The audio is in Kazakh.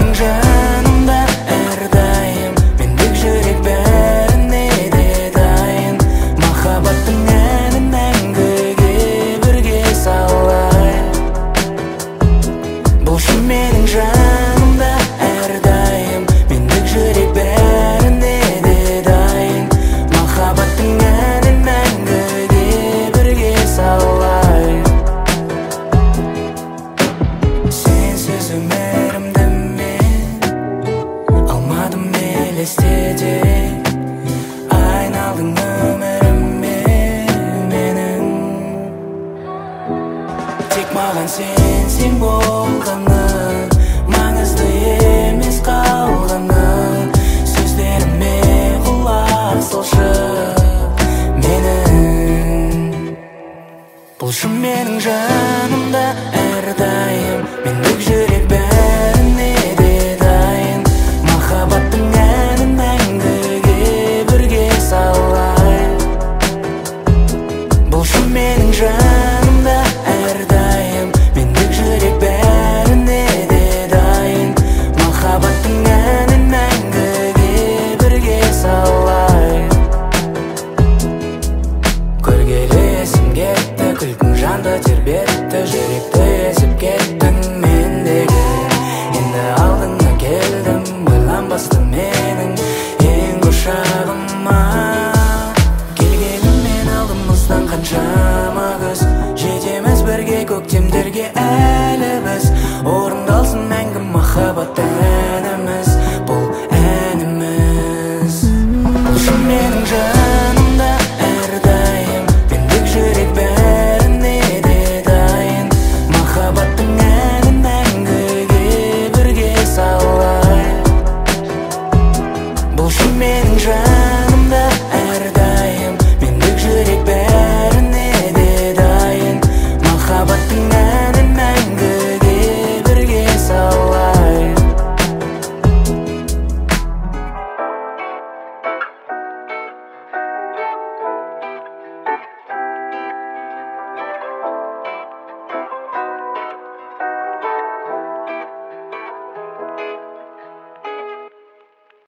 менің жанымда әрдайым мендік жүрек бәріне де дайын. Махаббаттың әнін мәңгіге бірге салайық. Болшы менің жанымда әрдайым мендік жүрек бәріне де дайын. Махаббаттың әнін мәңгіге бірге салайық. Сенсіз өмірімді мен алмадым елестете. Айналдың өміріме менің. Тек маған сен болғаны, маңызды емес қалғаны. Сөздеріме құлақ салшы менің. Болшы менің жанымда әрдайым мендік жүрек бәріне де дайын. Махаббаттың әнін мәңгіге бірге салайық. Болшы менің жанымда әрдайым мендік жүрек бәріне де дайын. Махаббаттың әнін мәңгіге бірге салайық. Көргелі есім кетті, күлкің жанды тербетті. Жүректі езіп кеттің мендегі. Енді алдыңа келдім, ойланбастан мен